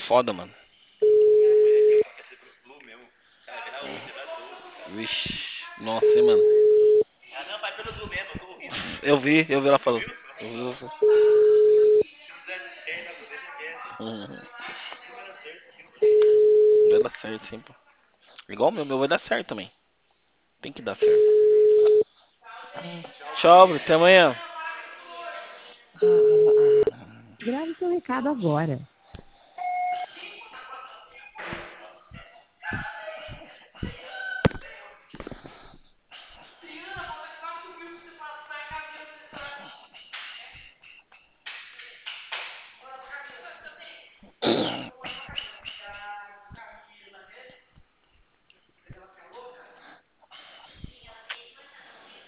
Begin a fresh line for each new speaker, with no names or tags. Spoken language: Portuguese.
foda, mano. Vixe. Nossa, hein, mano. Eu vi ela falando. Eu vi você. Uhum. Vai dar certo, sim, pô. Igual o meu vai dar certo também. Tem que dar certo. Tchau, Bruno, até amanhã.
Grave seu recado agora.